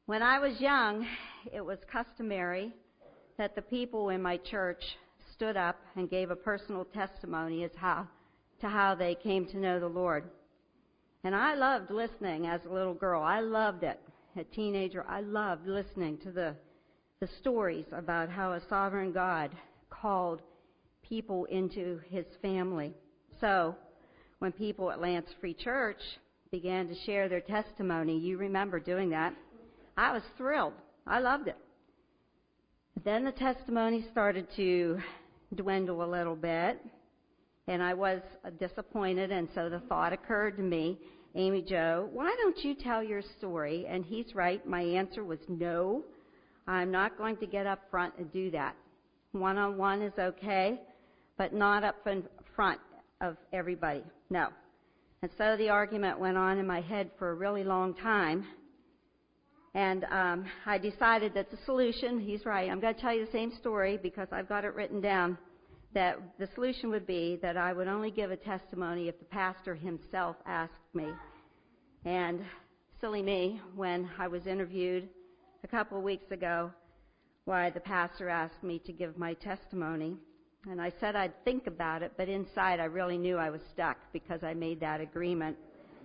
When I was young, it was customary that the people in my church stood up and gave a personal testimony to how they came to know the Lord. And I loved listening as a little girl. I loved it. A teenager, I loved listening to the stories about how a sovereign God called people into his family. So, when people at Lance Free Church began to share their testimony, you remember doing that, I was thrilled. I loved it. But then the testimony started to dwindle a little bit, and I was disappointed, and so the thought occurred to me, Amy Jo, why don't you tell your story? And he's right. My answer was no. I'm not going to get up front and do that. One-on-one is okay, but not up in front of everybody. No. And so the argument went on in my head for a really long time. And I decided that the solution, he's right, I'm going to tell you the same story because I've got it written down, that the solution would be that I would only give a testimony if the pastor himself asked me. And silly me, when I was interviewed a couple of weeks ago, why the pastor asked me to give my testimony. And I said I'd think about it, but inside I really knew I was stuck because I made that agreement.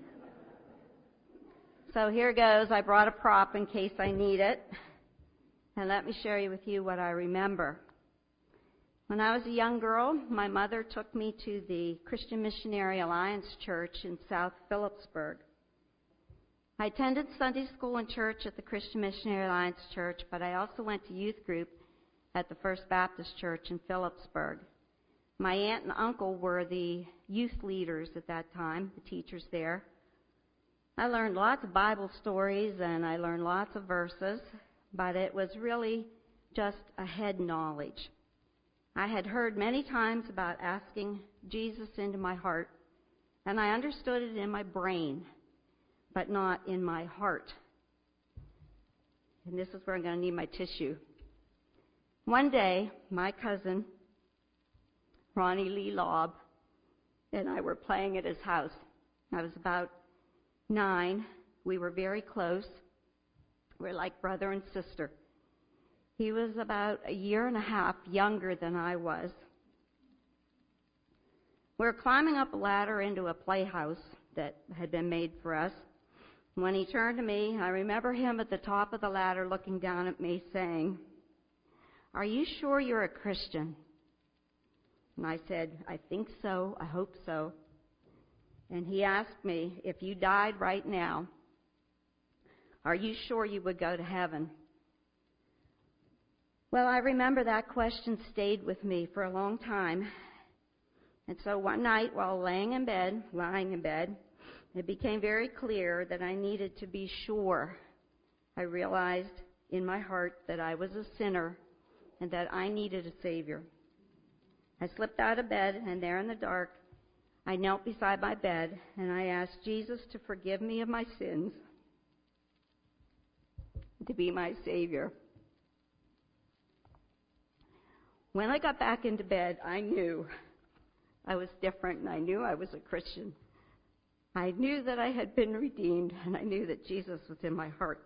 So here goes. I brought a prop in case I need it. And let me share with you what I remember. When I was a young girl, my mother took me to the Christian Missionary Alliance Church in South Phillipsburg. I attended Sunday school and church at the Christian Missionary Alliance Church, but I also went to youth group at the First Baptist Church in Phillipsburg. My aunt and uncle were the youth leaders at that time, the teachers there. I learned lots of Bible stories and I learned lots of verses, but it was really just a head knowledge. I had heard many times about asking Jesus into my heart, and I understood it in my brain, but not in my heart. And this is where I'm going to need my tissue. One day, my cousin, Ronnie Lee Lobb, and I were playing at his house. I was about 9. We were very close. We're like brother and sister. He was about a year and a half younger than I was. We were climbing up a ladder into a playhouse that had been made for us. When he turned to me, I remember him at the top of the ladder looking down at me saying, "Are you sure you're a Christian?" And I said, "I think so. I hope so." And he asked me, "If you died right now, are you sure you would go to heaven?" Well, I remember that question stayed with me for a long time. And so one night while lying in bed, it became very clear that I needed to be sure. I realized in my heart that I was a sinner and that I needed a Savior. I slipped out of bed, and there in the dark, I knelt beside my bed, and I asked Jesus to forgive me of my sins, to be my Savior. When I got back into bed, I knew I was different, and I knew I was a Christian. I knew that I had been redeemed, and I knew that Jesus was in my heart.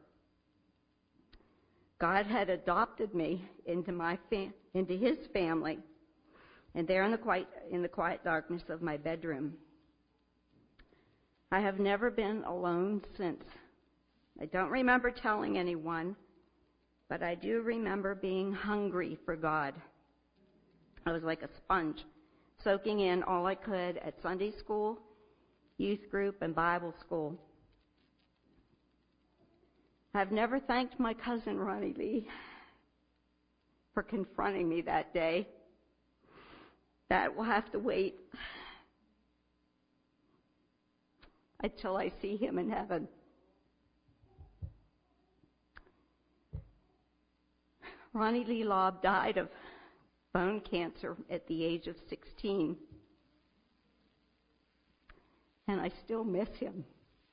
God had adopted me into His family, and there in the quiet darkness of my bedroom. I have never been alone since. I don't remember telling anyone, but I do remember being hungry for God. I was like a sponge, soaking in all I could at Sunday school, youth group, and Bible school. I've never thanked my cousin Ronnie Lee for confronting me that day. That will have to wait until I see him in heaven. Ronnie Lee Lobb died of bone cancer at the age of 16. And I still miss him.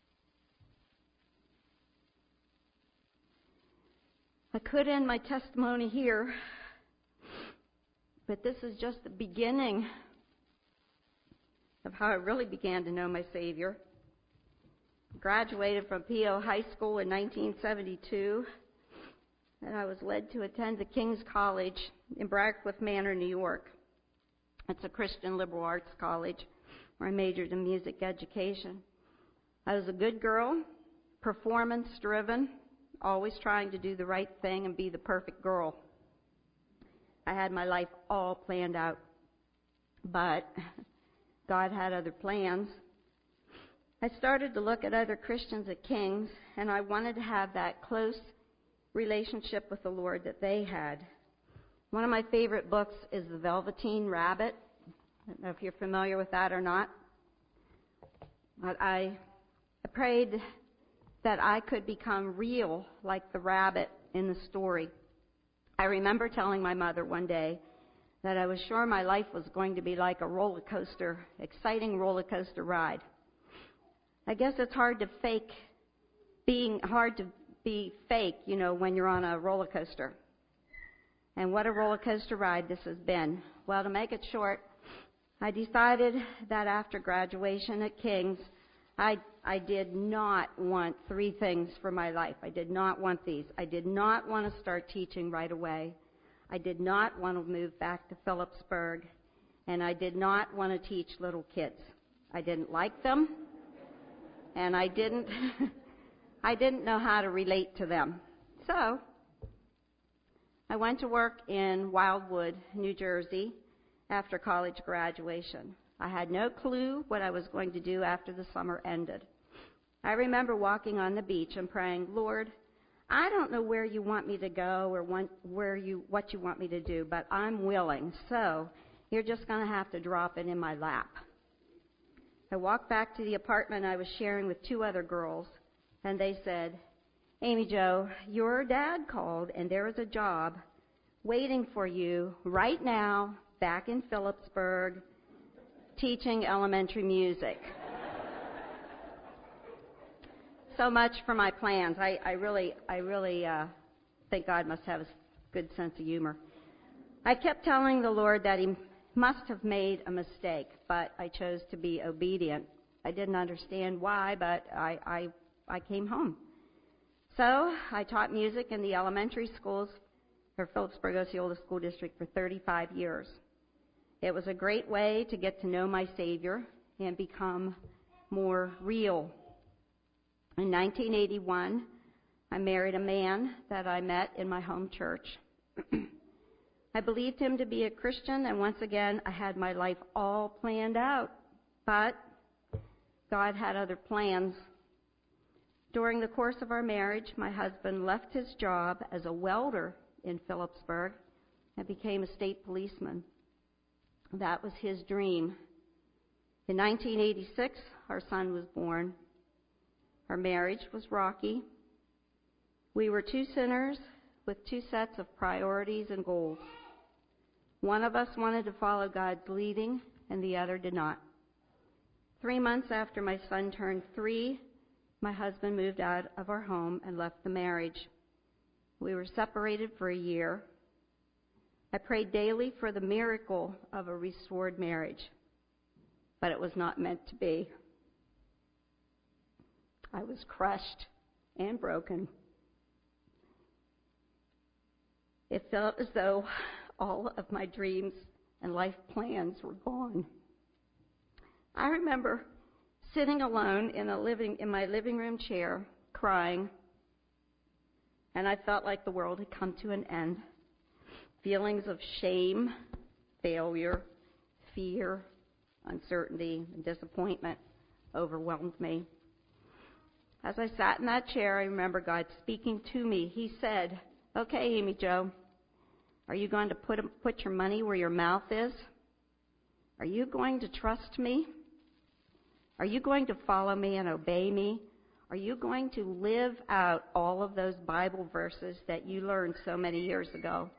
I could end my testimony here, but this is just the beginning of how I really began to know my Savior. Graduated from P.O. High School in 1972, and I was led to attend the King's College in Brackworth Manor, New York. It's a Christian liberal arts college where I majored in music education. I was a good girl, performance-driven, always trying to do the right thing and be the perfect girl. I had my life all planned out, but God had other plans. I started to look at other Christians at King's, and I wanted to have that close relationship with the Lord that they had. One of my favorite books is The Velveteen Rabbit. I don't know if you're familiar with that or not. But I prayed that I could become real like the rabbit in the story. I remember telling my mother one day that I was sure my life was going to be like a roller coaster, exciting roller coaster ride. I guess it's hard to be fake, when you're on a roller coaster. And what a roller coaster ride this has been. Well, to make it short, I decided that after graduation at King's, I did not want three things for my life. I did not want these. I did not want to start teaching right away. I did not want to move back to Phillipsburg. And I did not want to teach little kids. I didn't like them. And I didn't know how to relate to them. So I went to work in Wildwood, New Jersey, after college graduation. I had no clue what I was going to do after the summer ended. I remember walking on the beach and praying, Lord, I don't know where you want me to go or what you want me to do, but I'm willing. So you're just going to have to drop it in my lap. I walked back to the apartment I was sharing with two other girls, and they said, Amy Jo, your dad called, and there is a job waiting for you right now back in Phillipsburg teaching elementary music. So much for my plans. I really think God must have a good sense of humor. I kept telling the Lord that He must have made a mistake, but I chose to be obedient. I didn't understand why, but I came home. So I taught music in the elementary schools for Phillipsburg Osceola School District for 35 years. It was a great way to get to know my Savior and become more real. In 1981, I married a man that I met in my home church. I believed him to be a Christian, and once again, I had my life all planned out. But God had other plans. During the course of our marriage, my husband left his job as a welder in Phillipsburg and became a state policeman. That was his dream. In 1986, our son was born. Our marriage was rocky. We were two sinners with two sets of priorities and goals. One of us wanted to follow God's leading, and the other did not. 3 months after my son turned 3, my husband moved out of our home and left the marriage. We were separated for a year. I prayed daily for the miracle of a restored marriage, but it was not meant to be. I was crushed and broken. It felt as though all of my dreams and life plans were gone. I remember sitting alone in my living room chair, crying, and I felt like the world had come to an end. Feelings of shame, failure, fear, uncertainty, and disappointment overwhelmed me. As I sat in that chair, I remember God speaking to me. He said, "Okay, Amy Jo, are you going to put your money where your mouth is? Are you going to trust me? Are you going to follow me and obey me? Are you going to live out all of those Bible verses that you learned so many years ago?"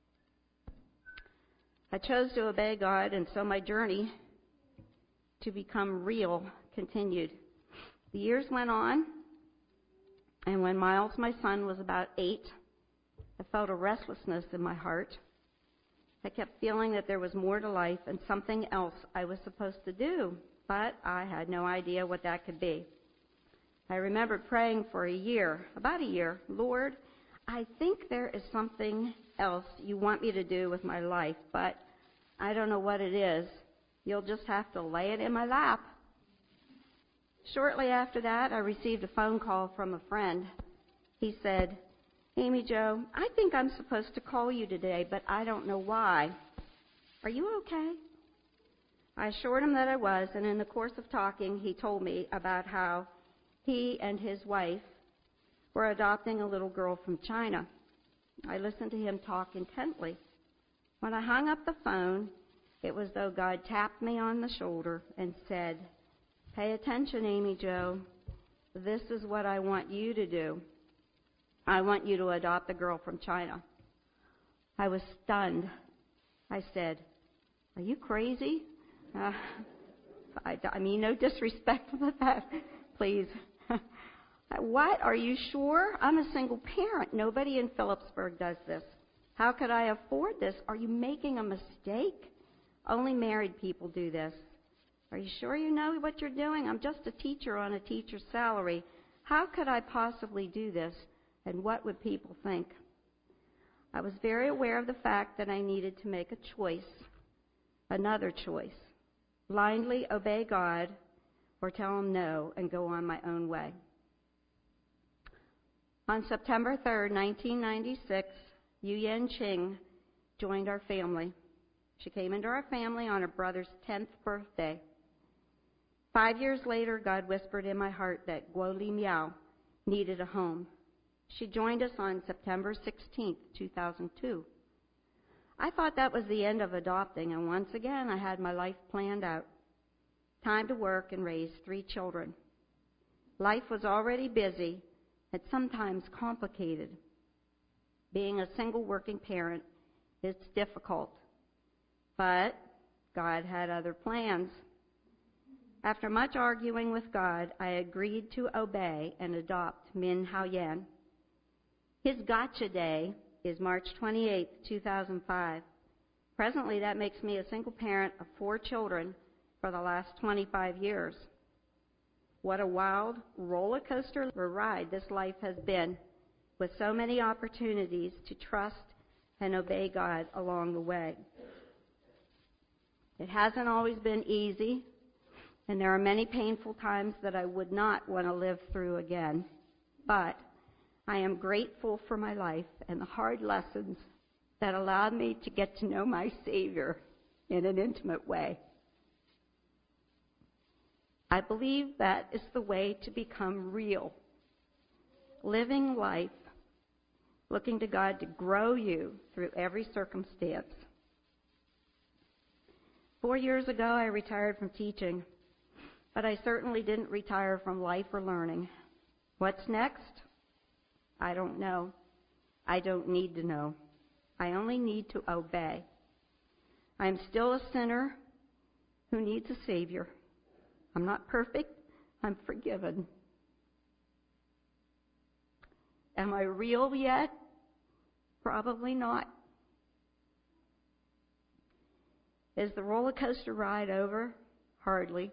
I chose to obey God, and so my journey to become real continued. The years went on, and when Miles, my son, was about 8, I felt a restlessness in my heart. I kept feeling that there was more to life and something else I was supposed to do, but I had no idea what that could be. I remember praying for about a year, Lord, I think there is something else you want me to do with my life, but I don't know what it is. You'll just have to lay it in my lap. Shortly after that, I received a phone call from a friend. He said, Amy Jo, I think I'm supposed to call you today, but I don't know why. Are you okay? I assured him that I was, and in the course of talking, he told me about how he and his wife were adopting a little girl from China. I listened to him talk intently. When I hung up the phone, it was though God tapped me on the shoulder and said, pay attention, Amy Jo. This is what I want you to do. I want you to adopt the girl from China. I was stunned. I said, are you crazy? I mean, no disrespect for that, please. What? Are you sure? I'm a single parent. Nobody in Phillipsburg does this. How could I afford this? Are you making a mistake? Only married people do this. Are you sure you know what you're doing? I'm just a teacher on a teacher's salary. How could I possibly do this? And what would people think? I was very aware of the fact that I needed to make a choice, another choice. Blindly obey God or tell him no and go on my own way. On September 3rd, 1996, Yu Yan Ching joined our family. She came into our family on her brother's 10th birthday. 5 years later, God whispered in my heart that Guo Li Miao needed a home. She joined us on September 16th, 2002. I thought that was the end of adopting, and once again I had my life planned out. Time to work and raise 3 children. Life was already busy and sometimes complicated. Being a single working parent is difficult, but God had other plans. After much arguing with God, I agreed to obey and adopt Min Hao Yan. His gotcha day is March 28, 2005. Presently, that makes me a single parent of 4 children for the last 25 years. What a wild roller coaster ride this life has been, with so many opportunities to trust and obey God along the way. It hasn't always been easy, and there are many painful times that I would not want to live through again. But I am grateful for my life and the hard lessons that allowed me to get to know my Savior in an intimate way. I believe that is the way to become real. Living life, looking to God to grow you through every circumstance. 4 years ago, I retired from teaching, but I certainly didn't retire from life or learning. What's next? I don't know. I don't need to know. I only need to obey. I'm still a sinner who needs a Savior. I'm not perfect. I'm forgiven. Am I real yet? Probably not. Is the roller coaster ride over? Hardly.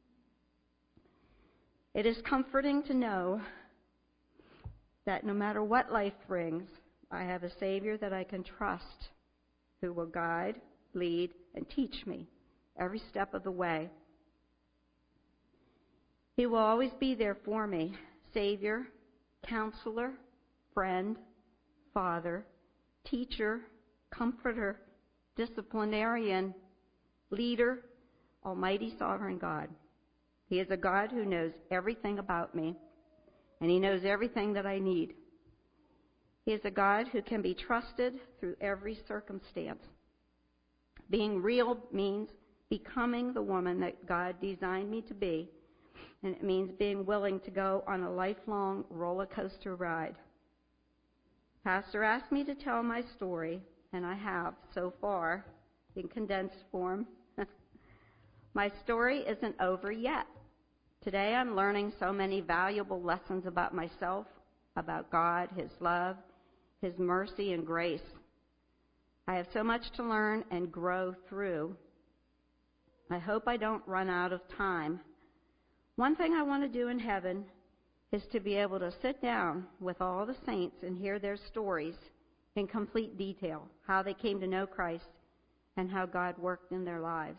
It is comforting to know that no matter what life brings, I have a Savior that I can trust, who will guide, lead, and teach me every step of the way. He will always be there for me, Savior, counselor, friend, father, teacher, comforter, disciplinarian, leader, almighty sovereign God. He is a God who knows everything about me, and He knows everything that I need. He is a God who can be trusted through every circumstance. Being real means becoming the woman that God designed me to be, and it means being willing to go on a lifelong roller coaster ride. Pastor asked me to tell my story, and I have so far in condensed form. My story isn't over yet. Today I'm learning so many valuable lessons about myself, about God, His love, His mercy and grace. I have so much to learn and grow through. I hope I don't run out of time. One thing I want to do in heaven is to be able to sit down with all the saints and hear their stories in complete detail, how they came to know Christ and how God worked in their lives.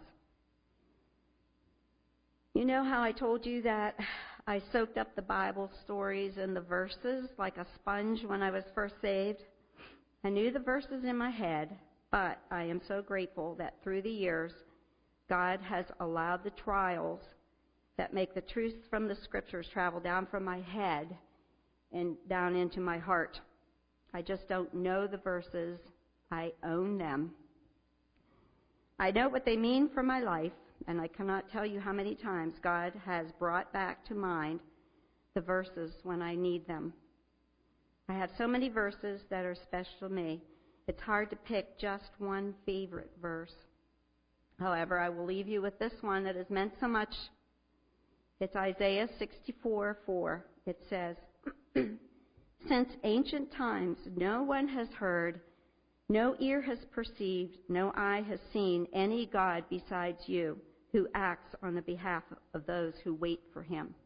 You know how I told you that I soaked up the Bible stories and the verses like a sponge when I was first saved? I knew the verses in my head, but I am so grateful that through the years, God has allowed the trials that make the truth from the Scriptures travel down from my head and down into my heart. I just don't know the verses. I own them. I know what they mean for my life, and I cannot tell you how many times God has brought back to mind the verses when I need them. I have so many verses that are special to me. It's hard to pick just one favorite verse. However, I will leave you with this one that has meant so much. It's Isaiah 64:4. It says, "Since ancient times no one has heard, no ear has perceived, no eye has seen any God besides you who acts on the behalf of those who wait for him."